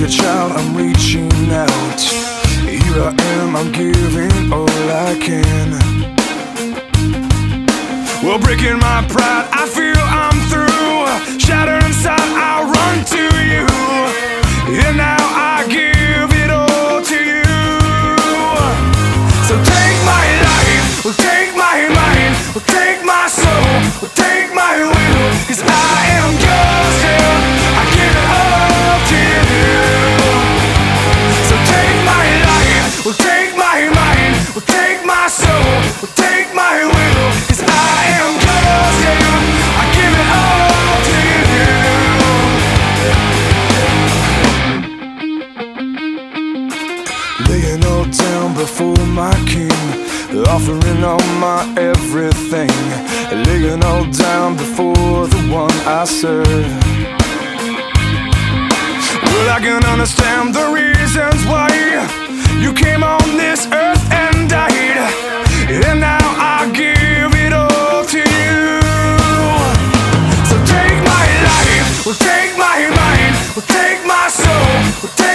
a child, I'm reaching out. Here I am, I'm giving all I can. Well, breaking my pride, I feel I'm through. Shattered inside, I run to you. And now I give it all to you. So take my life, well, take my mind, well, take my soul, well, take my will. 'Cause I am yours, yeah, I give it all to you. So take my life, well, take my mind, well, take my soul, well, take my will. 'Cause I am yours, yeah, I give it all to you. Laying all down before my King, offering all my everything, laying all down before the one I serve. Well, I can understand the reasons why you came on this earth and died, and now I give it all to you. So take my life, well, take my mind, well, take my soul, well, take